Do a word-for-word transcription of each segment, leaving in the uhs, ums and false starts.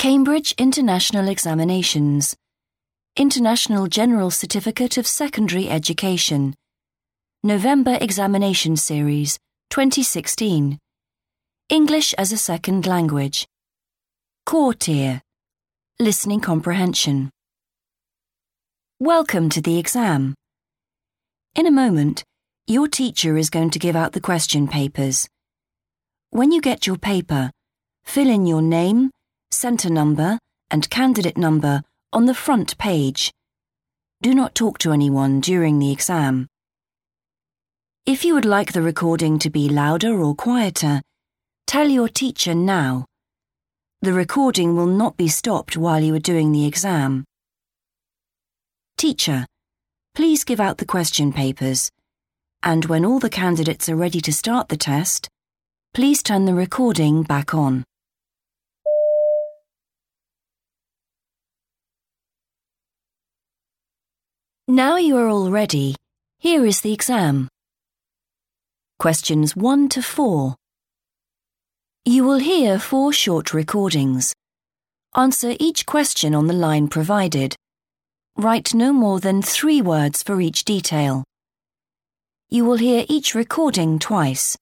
Cambridge International Examinations, International General Certificate of Secondary Education, November Examination Series, twenty sixteen, English as a Second Language, Core Tier, Listening Comprehension. Welcome to the exam. In a moment, your teacher is going to give out the question papers. When you get your paper, fill in your name, centre number, and candidate number on the front page. Do not talk to anyone during the exam. If you would like the recording to be louder or quieter, tell your teacher now. The recording will not be stopped while you are doing the exam. Teacher, please give out the question papers, and when all the candidates are ready to start the test, please turn the recording back on. Now you are all ready, here is the exam. Questions one to four. You will hear four short recordings. Answer each question on the line provided. Write no more than three words for each detail. You will hear each recording twice.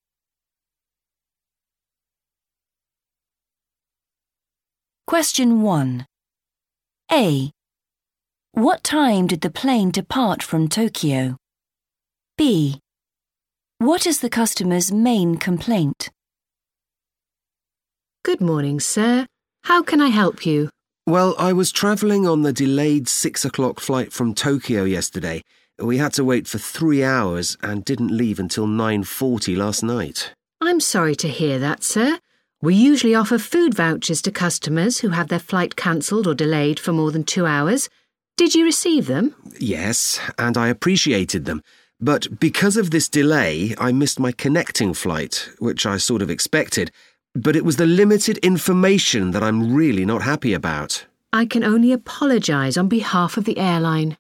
Question one. A. What time did the plane depart from Tokyo? B. What is the customer's main complaint? Good morning, sir. How can I help you? Well, I was travelling on the delayed six o'clock flight from Tokyo yesterday. We had to wait for three hours and didn't leave until nine forty last night. I'm sorry to hear that, sir. We usually offer food vouchers to customers who have their flight cancelled or delayed for more than two hours. Did you receive them? Yes, and I appreciated them. But because of this delay, I missed my connecting flight, which I sort of expected. But it was the limited information that I'm really not happy about. I can only apologise on behalf of the airline.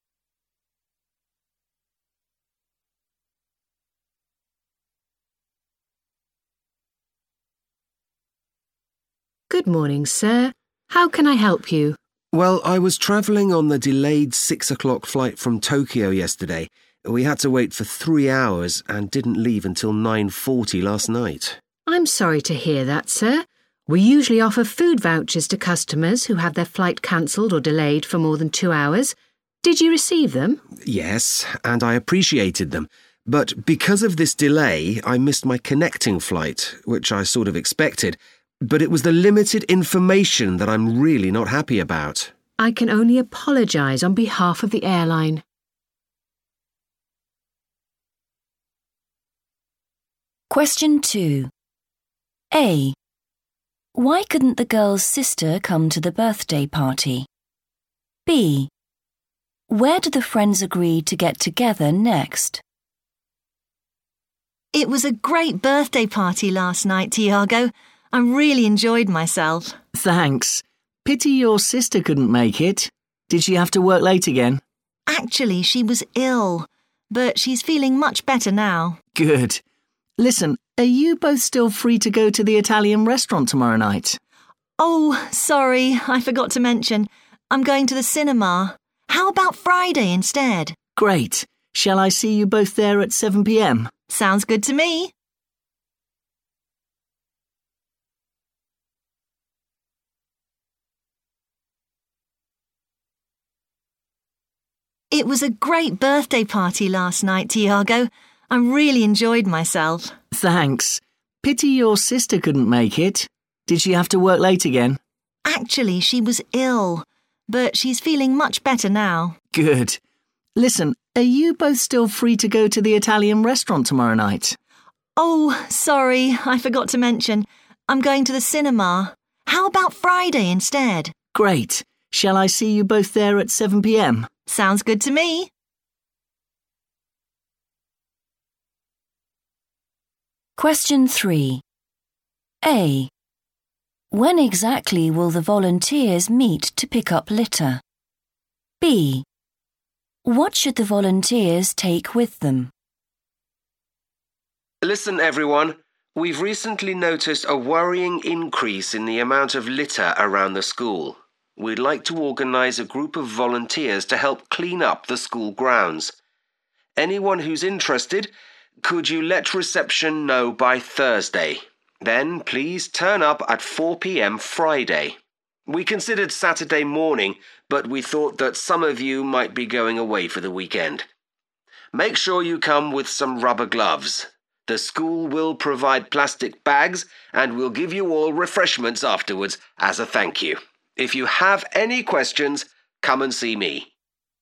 Good morning, sir. How can I help you? Well, I was travelling on the delayed six o'clock flight from Tokyo yesterday. We had to wait for three hours and didn't leave until nine forty last night. I'm sorry to hear that, sir. We usually offer food vouchers to customers who have their flight cancelled or delayed for more than two hours. Did you receive them? Yes, and I appreciated them. But because of this delay, I missed my connecting flight, which I sort of expected. But it was the limited information that I'm really not happy about. I can only apologise on behalf of the airline. Question two. A. Why couldn't the girl's sister come to the birthday party? B. Where did the friends agree to get together next? It was a great birthday party last night, Tiago. I really enjoyed myself. Thanks. Pity your sister couldn't make it. Did she have to work late again? Actually, she was ill, but she's feeling much better now. Good. Listen, are you both still free to go to the Italian restaurant tomorrow night? Oh, sorry, I forgot to mention. I'm going to the cinema. How about Friday instead? Great. Shall I see you both there at seven p m? Sounds good to me. It was a great birthday party last night, Tiago. I really enjoyed myself. Thanks. Pity your sister couldn't make it. Did she have to work late again? Actually, she was ill, but she's feeling much better now. Good. Listen, are you both still free to go to the Italian restaurant tomorrow night? Oh, sorry, I forgot to mention. I'm going to the cinema. How about Friday instead? Great. Shall I see you both there at seven p m? Sounds good to me. Question three. A. When exactly will the volunteers meet to pick up litter? B. What should the volunteers take with them? Listen, everyone. We've recently noticed a worrying increase in the amount of litter around the school. We'd like to organise a group of volunteers to help clean up the school grounds. Anyone who's interested, could you let reception know by Thursday? Then please turn up at four p m Friday. We considered Saturday morning, but we thought that some of you might be going away for the weekend. Make sure you come with some rubber gloves. The school will provide plastic bags and we'll give you all refreshments afterwards as a thank you. If you have any questions, come and see me.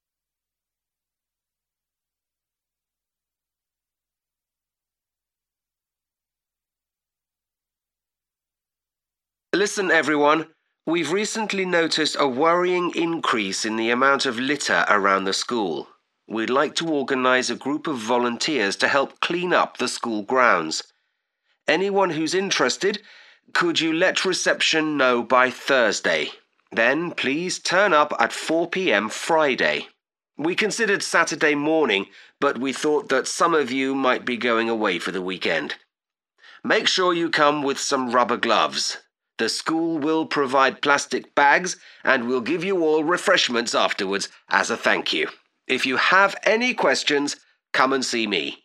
Listen, everyone. We've recently noticed a worrying increase in the amount of litter around the school. We'd like to organise a group of volunteers to help clean up the school grounds. Anyone who's interested, could you let reception know by Thursday? Then please turn up at four p m Friday. We considered Saturday morning, but we thought that some of you might be going away for the weekend. Make sure you come with some rubber gloves. The school will provide plastic bags and we'll give you all refreshments afterwards as a thank you. If you have any questions, come and see me.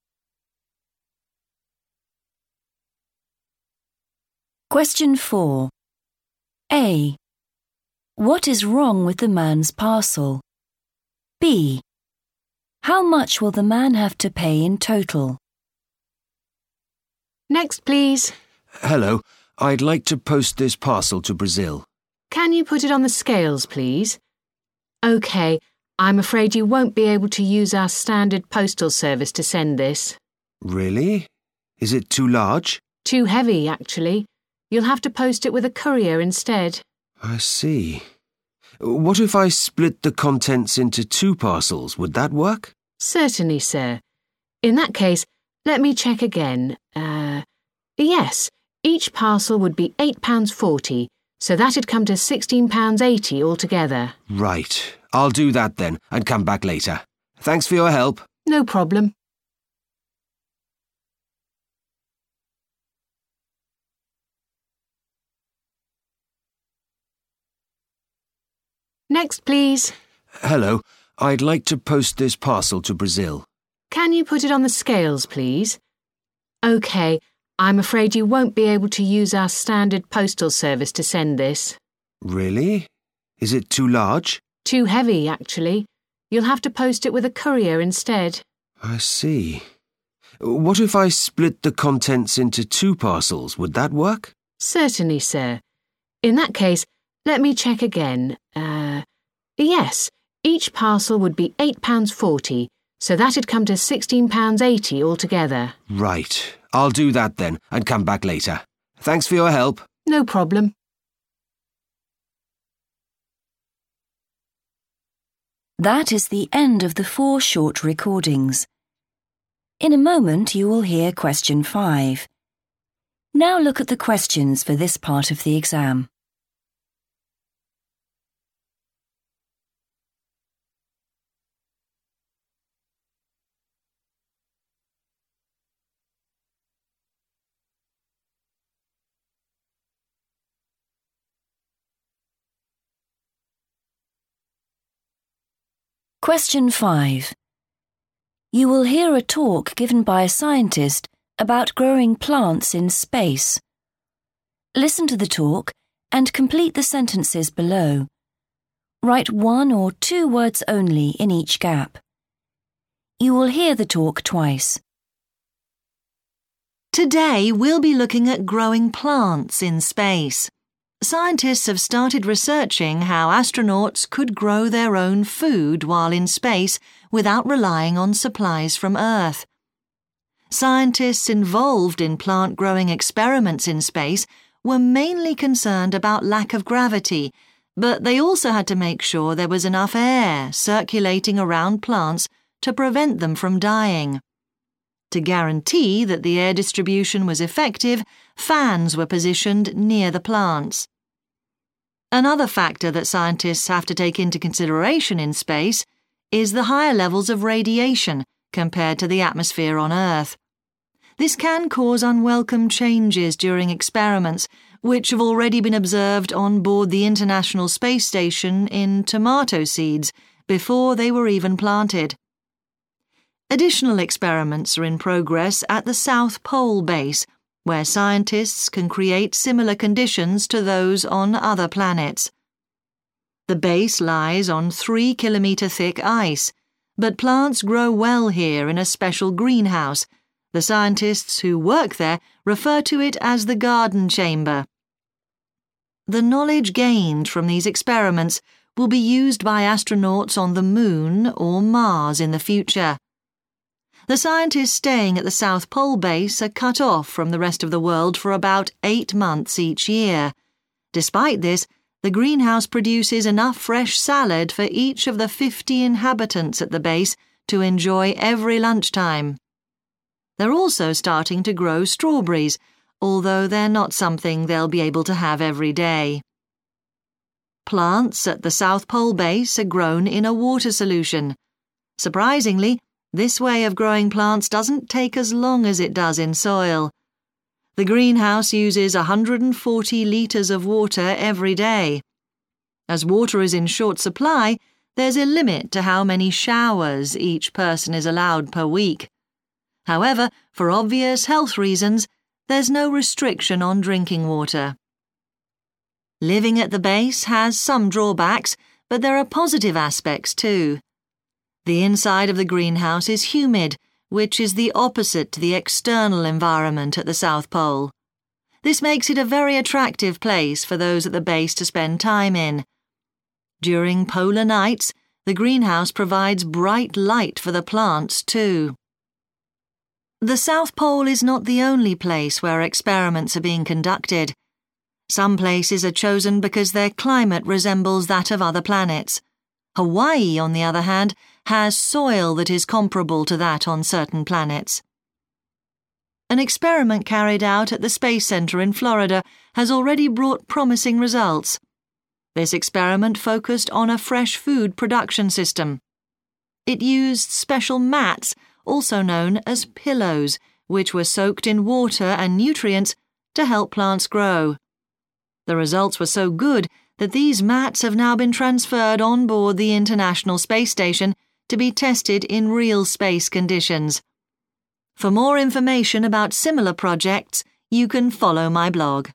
Question four. A. What is wrong with the man's parcel? B. How much will the man have to pay in total? Next, please. Hello. I'd like to post this parcel to Brazil. Can you put it on the scales, please? OK, I'm afraid you won't be able to use our standard postal service to send this. Really? Is it too large? Too heavy, actually. You'll have to post it with a courier instead. I see. What if I split the contents into two parcels? Would that work? Certainly, sir. In that case, let me check again. Uh, yes. Each parcel would be eight pounds forty, so that'd come to sixteen pounds eighty altogether. Right. I'll do that then and come back later. Thanks for your help. No problem. Next, please. Hello. I'd like to post this parcel to Brazil. Can you put it on the scales, please? OK. I'm afraid you won't be able to use our standard postal service to send this. Really? Is it too large? Too heavy, actually. You'll have to post it with a courier instead. I see. What if I split the contents into two parcels? Would that work? Certainly, sir. In that case, let me check again. Uh, yes, each parcel would be eight pounds forty, so that'd come to sixteen pounds eighty altogether. Right. I'll do that then and come back later. Thanks for your help. No problem. That is the end of the four short recordings. In a moment you will hear question five. Now look at the questions for this part of the exam. Question five. You will hear a talk given by a scientist about growing plants in space. Listen to the talk and complete the sentences below. Write one or two words only in each gap. You will hear the talk twice. Today we'll be looking at growing plants in space. Scientists have started researching how astronauts could grow their own food while in space without relying on supplies from Earth. Scientists involved in plant-growing experiments in space were mainly concerned about lack of gravity, but they also had to make sure there was enough air circulating around plants to prevent them from dying. To guarantee that the air distribution was effective, fans were positioned near the plants. Another factor that scientists have to take into consideration in space is the higher levels of radiation compared to the atmosphere on Earth. This can cause unwelcome changes during experiments, which have already been observed on board the International Space Station in tomato seeds before they were even planted. Additional experiments are in progress at the South Pole base, where scientists can create similar conditions to those on other planets. The base lies on three kilometre thick ice, but plants grow well here in a special greenhouse. The scientists who work there refer to it as the garden chamber. The knowledge gained from these experiments will be used by astronauts on the Moon or Mars in the future. The scientists staying at the South Pole base are cut off from the rest of the world for about eight months each year. Despite this, the greenhouse produces enough fresh salad for each of the fifty inhabitants at the base to enjoy every lunchtime. They're also starting to grow strawberries, although they're not something they'll be able to have every day. Plants at the South Pole base are grown in a water solution. Surprisingly, this way of growing plants doesn't take as long as it does in soil. The greenhouse uses one hundred forty litres of water every day. As water is in short supply, there's a limit to how many showers each person is allowed per week. However, for obvious health reasons, there's no restriction on drinking water. Living at the base has some drawbacks, but there are positive aspects too. The inside of the greenhouse is humid, which is the opposite to the external environment at the South Pole. This makes it a very attractive place for those at the base to spend time in. During polar nights, the greenhouse provides bright light for the plants too. The South Pole is not the only place where experiments are being conducted. Some places are chosen because their climate resembles that of other planets. Hawaii, on the other hand, has soil that is comparable to that on certain planets. An experiment carried out at the Space Center in Florida has already brought promising results. This experiment focused on a fresh food production system. It used special mats, also known as pillows, which were soaked in water and nutrients to help plants grow. The results were so good that these mats have now been transferred on board the International Space Station to be tested in real space conditions. For more information about similar projects, you can follow my blog.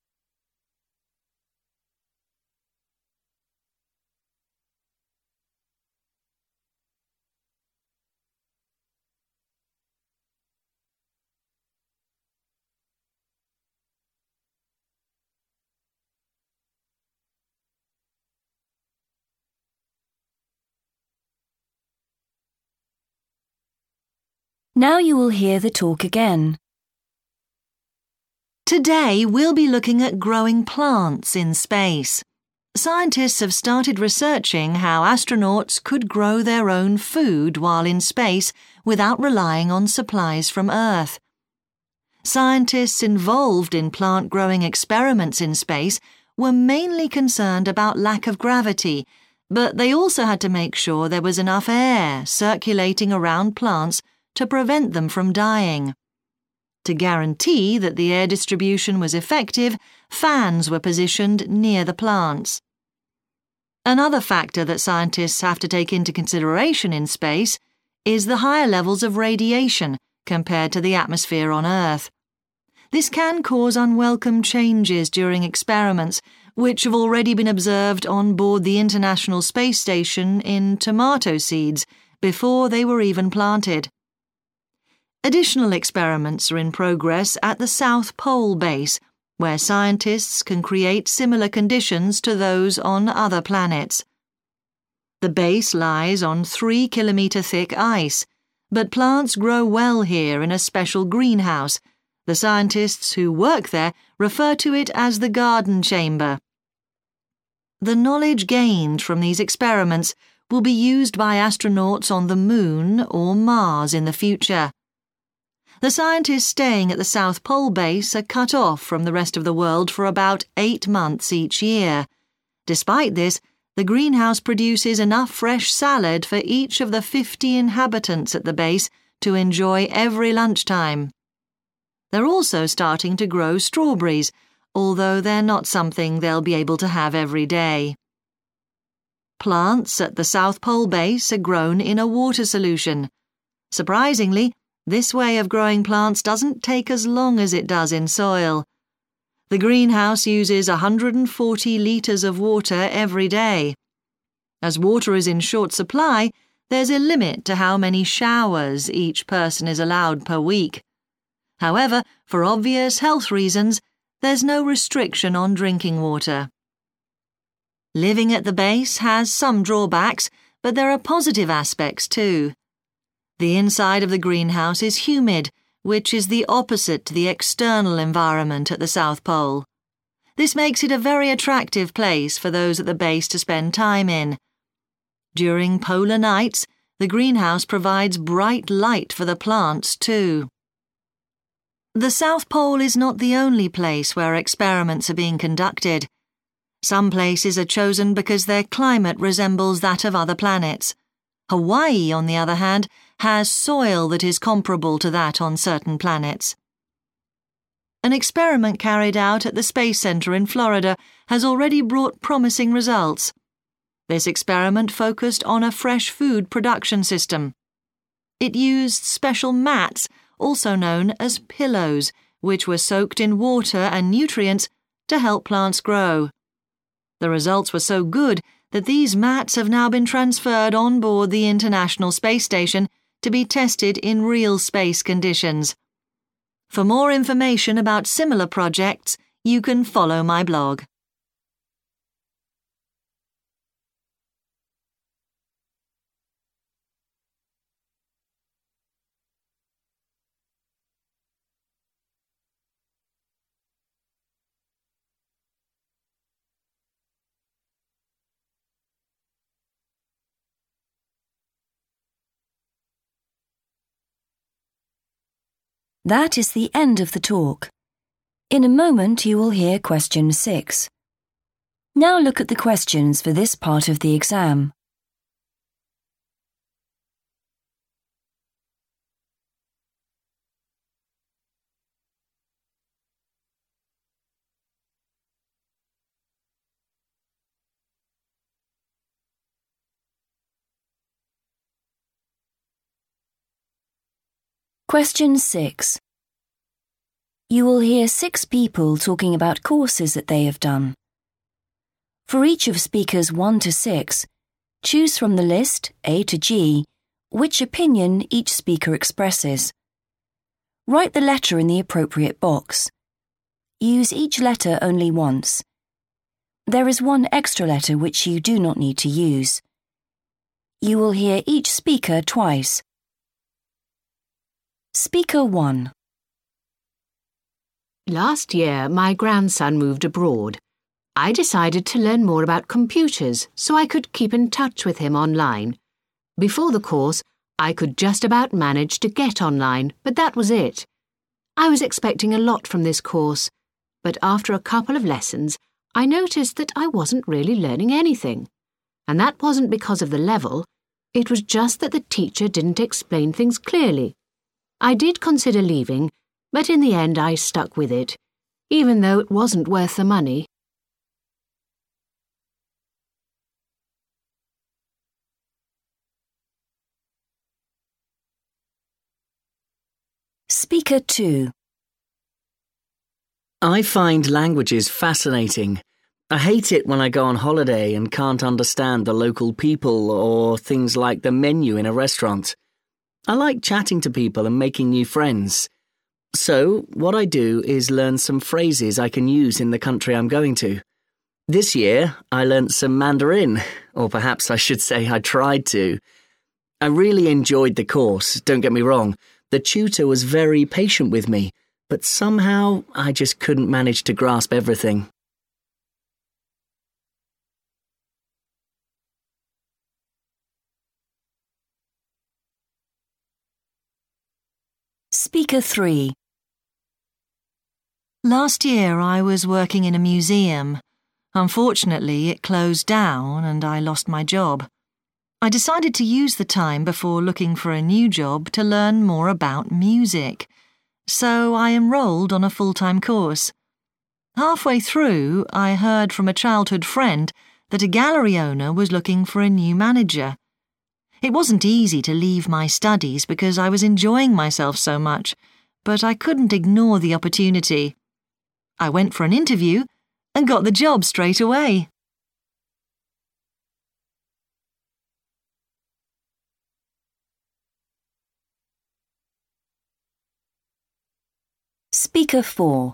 Now you will hear the talk again. Today we'll be looking at growing plants in space. Scientists have started researching how astronauts could grow their own food while in space without relying on supplies from Earth. Scientists involved in plant-growing experiments in space were mainly concerned about lack of gravity, but they also had to make sure there was enough air circulating around plants to prevent them from dying. To guarantee that the air distribution was effective, fans were positioned near the plants. Another factor that scientists have to take into consideration in space is the higher levels of radiation compared to the atmosphere on Earth. This can cause unwelcome changes during experiments, which have already been observed on board the International Space Station in tomato seeds before they were even planted. Additional experiments are in progress at the South Pole base, where scientists can create similar conditions to those on other planets. The base lies on three kilometre thick ice, but plants grow well here in a special greenhouse. The scientists who work there refer to it as the garden chamber. The knowledge gained from these experiments will be used by astronauts on the Moon or Mars in the future. The scientists staying at the South Pole base are cut off from the rest of the world for about eight months each year. Despite this, the greenhouse produces enough fresh salad for each of the fifty inhabitants at the base to enjoy every lunchtime. They're also starting to grow strawberries, although they're not something they'll be able to have every day. Plants at the South Pole base are grown in a water solution. Surprisingly, this way of growing plants doesn't take as long as it does in soil. The greenhouse uses one hundred forty litres of water every day. As water is in short supply, there's a limit to how many showers each person is allowed per week. However, for obvious health reasons, there's no restriction on drinking water. Living at the base has some drawbacks, but there are positive aspects too. The inside of the greenhouse is humid, which is the opposite to the external environment at the South Pole. This makes it a very attractive place for those at the base to spend time in. During polar nights, the greenhouse provides bright light for the plants too. The South Pole is not the only place where experiments are being conducted. Some places are chosen because their climate resembles that of other planets. Hawaii, on the other hand, has soil that is comparable to that on certain planets. An experiment carried out at the Space Center in Florida has already brought promising results. This experiment focused on a fresh food production system. It used special mats, also known as pillows, which were soaked in water and nutrients to help plants grow. The results were so good that these mats have now been transferred on board the International Space Station to be tested in real space conditions. For more information about similar projects, you can follow my blog. That is the end of the talk. In a moment you will hear question six. Now look at the questions for this part of the exam. Question six. You will hear six people talking about courses that they have done. For each of speakers one to six, choose from the list, A to G, which opinion each speaker expresses. Write the letter in the appropriate box. Use each letter only once. There is one extra letter which you do not need to use. You will hear each speaker twice. Speaker one. Last year, my grandson moved abroad. I decided to learn more about computers so I could keep in touch with him online. Before the course, I could just about manage to get online, but that was it. I was expecting a lot from this course, but after a couple of lessons, I noticed that I wasn't really learning anything. And that wasn't because of the level, it was just that the teacher didn't explain things clearly. I did consider leaving, but in the end I stuck with it, even though it wasn't worth the money. Speaker two. I find languages fascinating. I hate it when I go on holiday and can't understand the local people or things like the menu in a restaurant. I like chatting to people and making new friends. So, what I do is learn some phrases I can use in the country I'm going to. This year, I learnt some Mandarin, or perhaps I should say I tried to. I really enjoyed the course, don't get me wrong. The tutor was very patient with me, but somehow I just couldn't manage to grasp everything. Speaker three. Last year I was working in a museum. Unfortunately, it closed down and I lost my job. I decided to use the time before looking for a new job to learn more about music. so I enrolled on a full-time course. Halfway through, I heard from a childhood friend that a gallery owner was looking for a new manager. It wasn't easy to leave my studies because I was enjoying myself so much, but I couldn't ignore the opportunity. I went for an interview and got the job straight away. Speaker four.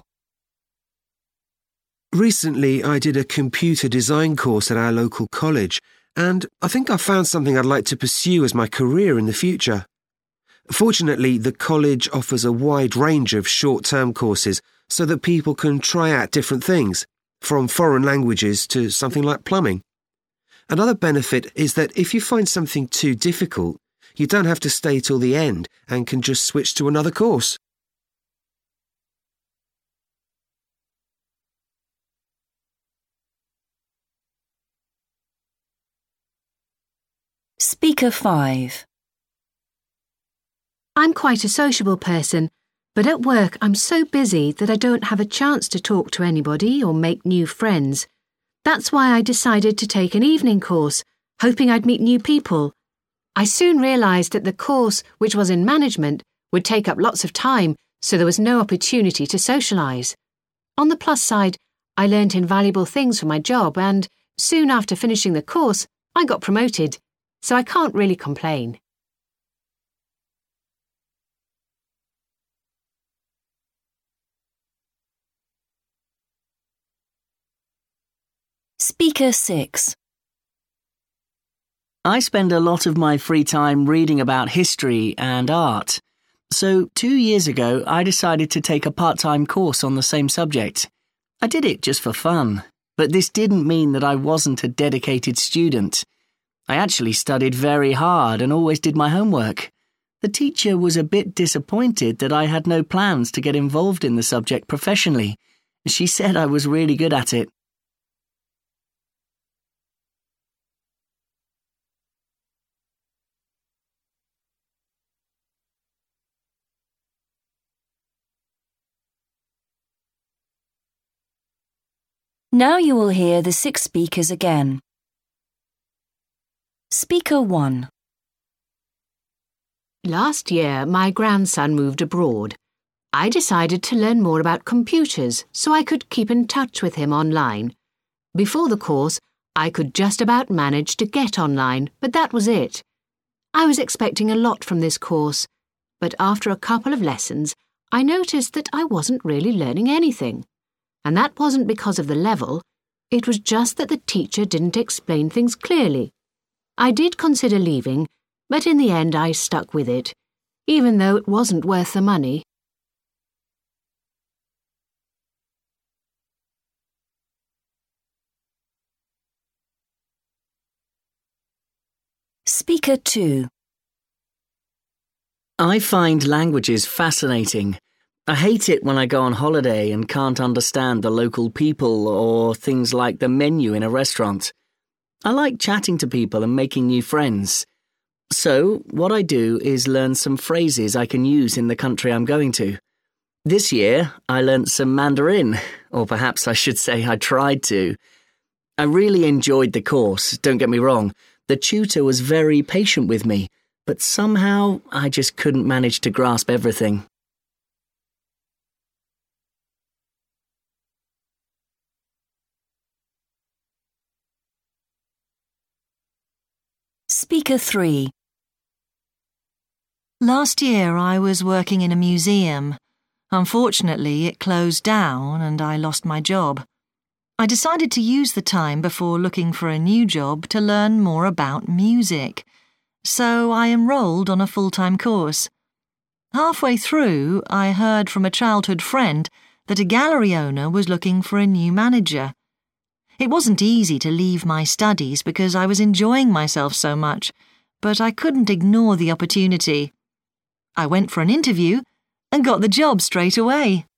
Recently, I did a computer design course at our local college, and I think I found something I'd like to pursue as my career in the future. Fortunately, the college offers a wide range of short-term courses so that people can try out different things, from foreign languages to something like plumbing. Another benefit is that if you find something too difficult, you don't have to stay till the end and can just switch to another course. Speaker five. I'm quite a sociable person, but at work I'm so busy that I don't have a chance to talk to anybody or make new friends. That's why I decided to take an evening course, hoping I'd meet new people. I soon realised that the course, which was in management, would take up lots of time, so there was no opportunity to socialise. On the plus side, I learnt invaluable things for my job and, soon after finishing the course, I got promoted, so I can't really complain. Speaker six. I spend a lot of my free time reading about history and art. So two years ago, I decided to take a part-time course on the same subject. I did it just for fun, but this didn't mean that I wasn't a dedicated student. I actually studied very hard and always did my homework. The teacher was a bit disappointed that I had no plans to get involved in the subject professionally. She said I was really good at it. Now you will hear the six speakers again. Speaker one. Last year, my grandson moved abroad. I decided to learn more about computers so I could keep in touch with him online. Before the course, I could just about manage to get online, but that was it. I was expecting a lot from this course, but after a couple of lessons, I noticed that I wasn't really learning anything. And that wasn't because of the level, it was just that the teacher didn't explain things clearly. I did consider leaving, but in the end I stuck with it, even though it wasn't worth the money. Speaker two. I find languages fascinating. I hate it when I go on holiday and can't understand the local people or things like the menu in a restaurant. I like chatting to people and making new friends. So, what I do is learn some phrases I can use in the country I'm going to. This year, I learnt some Mandarin, or perhaps I should say I tried to. I really enjoyed the course, don't get me wrong. The tutor was very patient with me, but somehow I just couldn't manage to grasp everything. Speaker three. Last year I was working in a museum. Unfortunately, it closed down and I lost my job. I decided to use the time before looking for a new job to learn more about music. So I enrolled on a full-time course. Halfway through, I heard from a childhood friend that a gallery owner was looking for a new manager. It wasn't easy to leave my studies because I was enjoying myself so much, but I couldn't ignore the opportunity. I went for an interview and got the job straight away.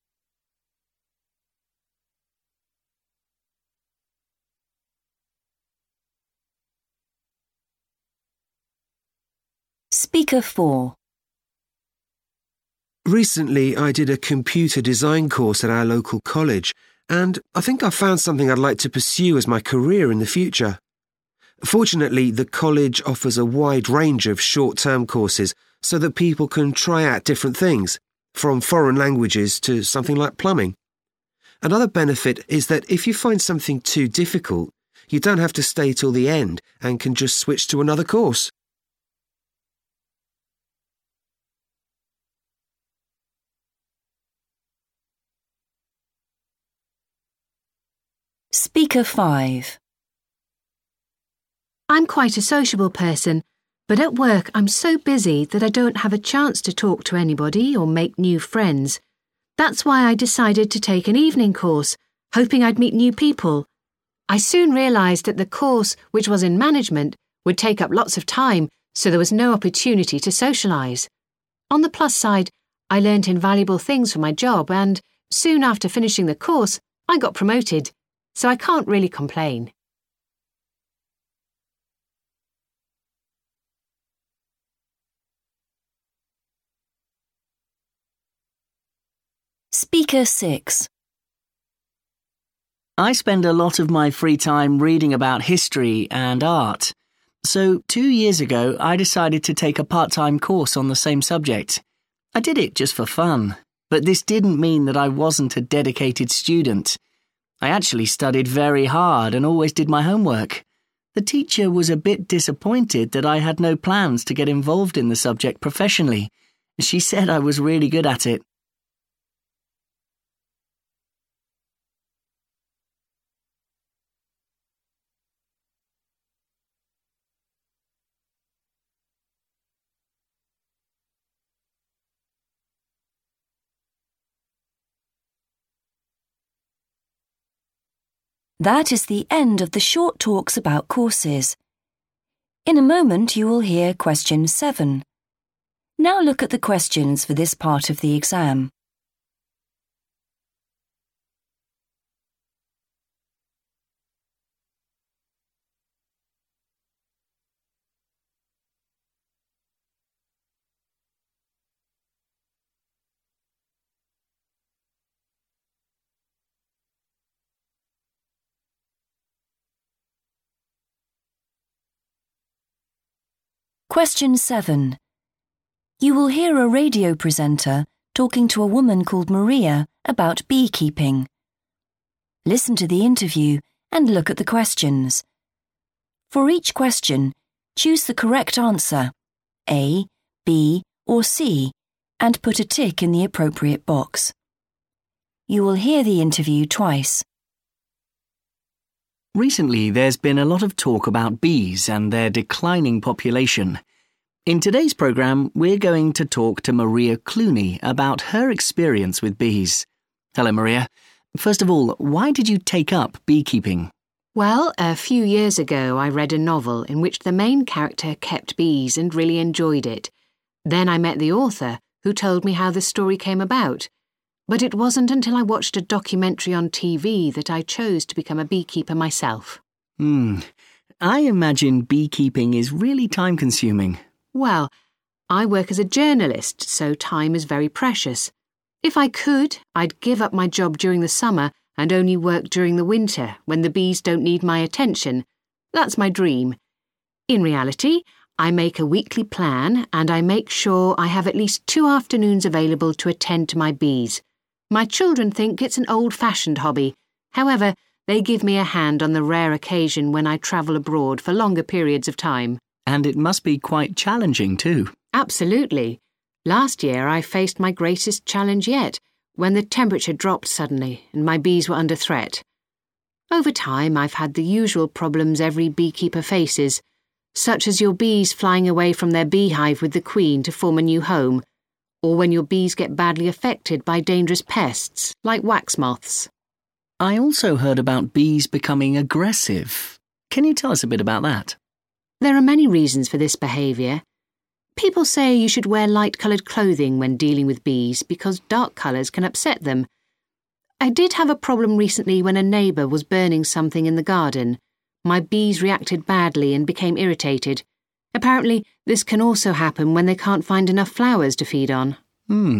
Speaker four. Recently, I did a computer design course at our local college, and I think I found something I'd like to pursue as my career in the future. Fortunately, the college offers a wide range of short-term courses so that people can try out different things, from foreign languages to something like plumbing. Another benefit is that if you find something too difficult, you don't have to stay till the end and can just switch to another course. Speaker five. I'm quite a sociable person, but at work I'm so busy that I don't have a chance to talk to anybody or make new friends. That's why I decided to take an evening course, hoping I'd meet new people. I soon realised that the course, which was in management, would take up lots of time, so there was no opportunity to socialise. On the plus side, I learnt invaluable things for my job and, soon after finishing the course, I got promoted, so I can't really complain. Speaker six. I spend a lot of my free time reading about history and art. So two years ago, I decided to take a part-time course on the same subject. I did it just for fun, but this didn't mean that I wasn't a dedicated student. I actually studied very hard and always did my homework. The teacher was a bit disappointed that I had no plans to get involved in the subject professionally. She said I was really good at it. That is the end of the short talks about courses. In a moment you will hear question seven. Now look at the questions for this part of the exam. Question seven. You will hear a radio presenter talking to a woman called Maria about beekeeping. Listen to the interview and look at the questions. For each question, choose the correct answer, A, B, or C, and put a tick in the appropriate box. You will hear the interview twice. Recently, there's been a lot of talk about bees and their declining population. In today's programme, we're going to talk to Maria Clooney about her experience with bees. Hello, Maria. First of all, why did you take up beekeeping? Well, a few years ago I read a novel in which the main character kept bees and really enjoyed it. Then I met the author, who told me how the story came about. But it wasn't until I watched a documentary on T V that I chose to become a beekeeper myself. Hmm. I imagine beekeeping is really time-consuming. Well, I work as a journalist, so time is very precious. If I could, I'd give up my job during the summer and only work during the winter, when the bees don't need my attention. That's my dream. In reality, I make a weekly plan and I make sure I have at least two afternoons available to attend to my bees. My children think it's an old-fashioned hobby. However, they give me a hand on the rare occasion when I travel abroad for longer periods of time. And it must be quite challenging too. Absolutely. Last year I faced my greatest challenge yet, when the temperature dropped suddenly and my bees were under threat. Over time I've had the usual problems every beekeeper faces, such as your bees flying away from their beehive with the queen to form a new home, or when your bees get badly affected by dangerous pests, like wax moths. I also heard about bees becoming aggressive. Can you tell us a bit about that? There are many reasons for this behaviour. People say you should wear light-coloured clothing when dealing with bees because dark colours can upset them. I did have a problem recently when a neighbour was burning something in the garden. My bees reacted badly and became irritated. Apparently, this can also happen when they can't find enough flowers to feed on. Hmm.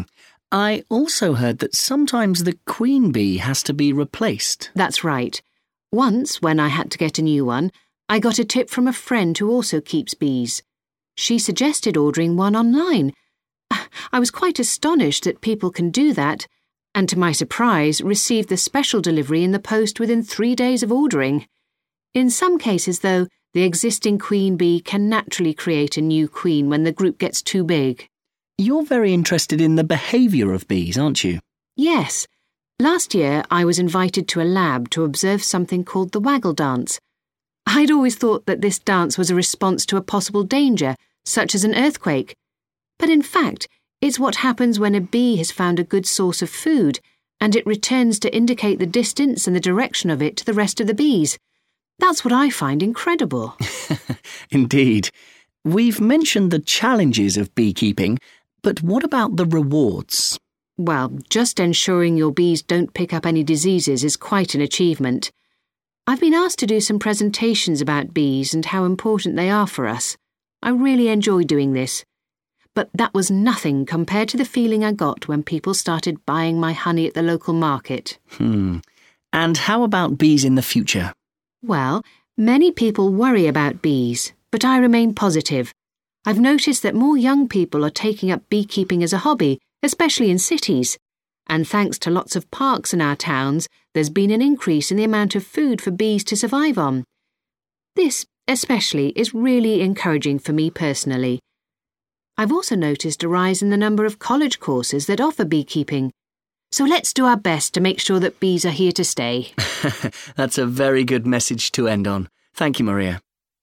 I also heard that sometimes the queen bee has to be replaced. That's right. Once, when I had to get a new one, I got a tip from a friend who also keeps bees. She suggested ordering one online. I was quite astonished that people can do that, and to my surprise, received the special delivery in the post within three days of ordering. In some cases, though, the existing queen bee can naturally create a new queen when the group gets too big. You're very interested in the behaviour of bees, aren't you? Yes. Last year, I was invited to a lab to observe something called the waggle dance. I'd always thought that this dance was a response to a possible danger, such as an earthquake. But in fact, it's what happens when a bee has found a good source of food, and it returns to indicate the distance and the direction of it to the rest of the bees. That's what I find incredible. Indeed. We've mentioned the challenges of beekeeping, but what about the rewards? Well, just ensuring your bees don't pick up any diseases is quite an achievement. I've been asked to do some presentations about bees and how important they are for us. I really enjoy doing this. But that was nothing compared to the feeling I got when people started buying my honey at the local market. Hmm. And how about bees in the future? Well, many people worry about bees, but I remain positive. I've noticed that more young people are taking up beekeeping as a hobby, especially in cities. And thanks to lots of parks in our towns, there's been an increase in the amount of food for bees to survive on. This, especially, is really encouraging for me personally. I've also noticed a rise in the number of college courses that offer beekeeping. So let's do our best to make sure that bees are here to stay. That's a very good message to end on. Thank you, Maria.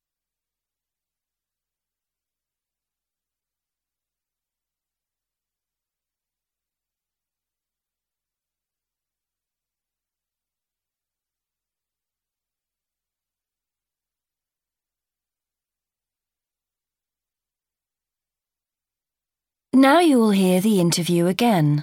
Now you will hear the interview again.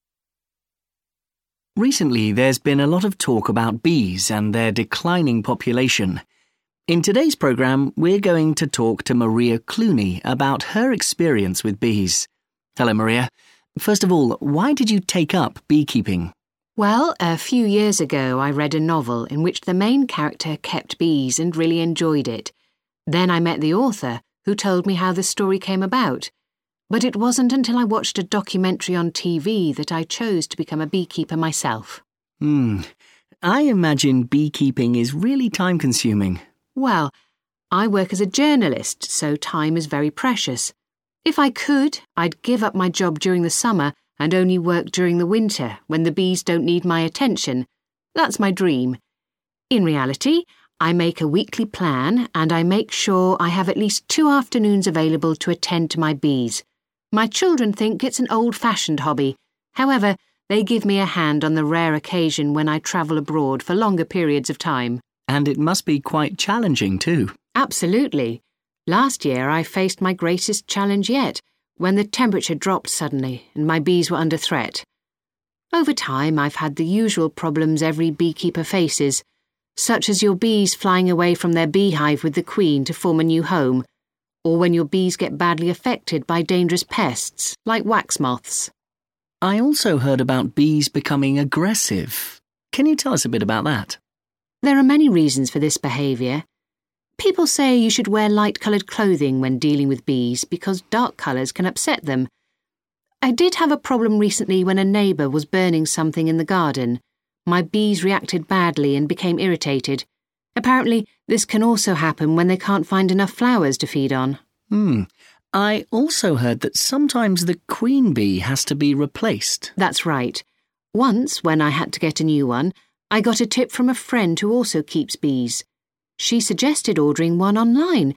Recently, there's been a lot of talk about bees and their declining population. In today's programme, we're going to talk to Maria Clooney about her experience with bees. Hello, Maria. First of all, why did you take up beekeeping? Well, a few years ago I read a novel in which the main character kept bees and really enjoyed it. Then I met the author, who told me how the story came about. But it wasn't until I watched a documentary on T V that I chose to become a beekeeper myself. Hmm. I imagine beekeeping is really time-consuming. Well, I work as a journalist, so time is very precious. If I could, I'd give up my job during the summer and only work during the winter when the bees don't need my attention. That's my dream. In reality, I make a weekly plan and I make sure I have at least two afternoons available to attend to my bees. My children think it's an old-fashioned hobby. However, they give me a hand on the rare occasion when I travel abroad for longer periods of time. And it must be quite challenging too. Absolutely. Last year I faced my greatest challenge yet, when the temperature dropped suddenly and my bees were under threat. Over time I've had the usual problems every beekeeper faces, such as your bees flying away from their beehive with the queen to form a new home, or when your bees get badly affected by dangerous pests, like wax moths. I also heard about bees becoming aggressive. Can you tell us a bit about that? There are many reasons for this behaviour. People say you should wear light-coloured clothing when dealing with bees because dark colours can upset them. I did have a problem recently when a neighbour was burning something in the garden. My bees reacted badly and became irritated. Apparently, this can also happen when they can't find enough flowers to feed on. Hmm. I also heard that sometimes the queen bee has to be replaced. That's right. Once, when I had to get a new one, I got a tip from a friend who also keeps bees. She suggested ordering one online.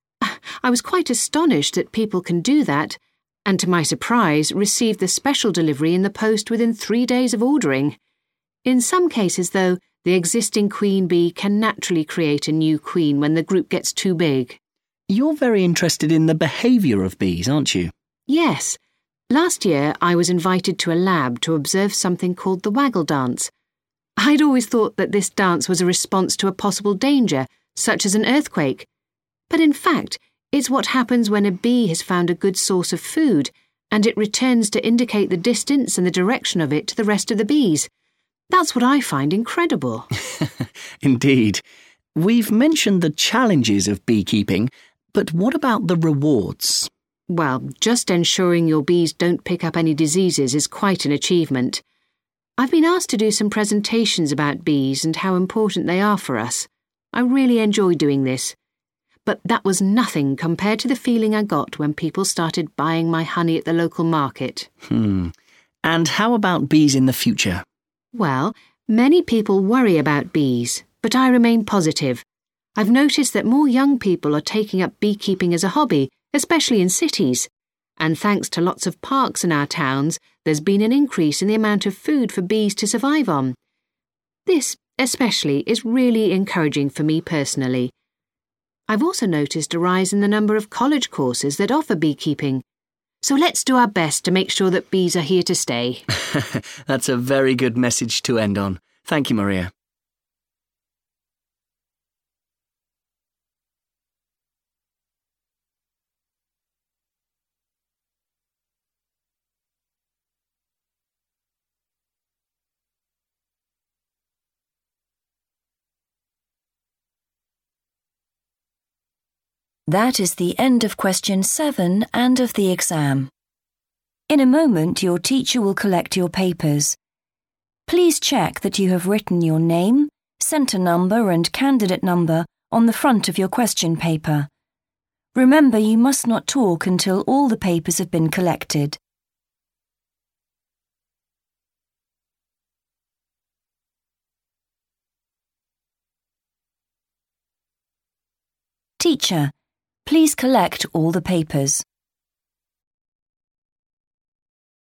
I was quite astonished that people can do that, and to my surprise, received the special delivery in the post within three days of ordering. In some cases, though, the existing queen bee can naturally create a new queen when the group gets too big. You're very interested in the behaviour of bees, aren't you? Yes. Last year, I was invited to a lab to observe something called the waggle dance. I'd always thought that this dance was a response to a possible danger, such as an earthquake. But in fact, it's what happens when a bee has found a good source of food, and it returns to indicate the distance and the direction of it to the rest of the bees. That's what I find incredible. Indeed. We've mentioned the challenges of beekeeping, but what about the rewards? Well, just ensuring your bees don't pick up any diseases is quite an achievement. I've been asked to do some presentations about bees and how important they are for us. I really enjoy doing this. But that was nothing compared to the feeling I got when people started buying my honey at the local market. Hmm. And how about bees in the future? Well, many people worry about bees, but I remain positive. I've noticed that more young people are taking up beekeeping as a hobby, especially in cities. And thanks to lots of parks in our towns, there's been an increase in the amount of food for bees to survive on. This, especially, is really encouraging for me personally. I've also noticed a rise in the number of college courses that offer beekeeping. So let's do our best to make sure that bees are here to stay. That's a very good message to end on. Thank you, Maria. That is the end of question seven and of the exam. In a moment, your teacher will collect your papers. Please check that you have written your name, centre number and candidate number on the front of your question paper. Remember, you must not talk until all the papers have been collected. Teacher, please collect all the papers.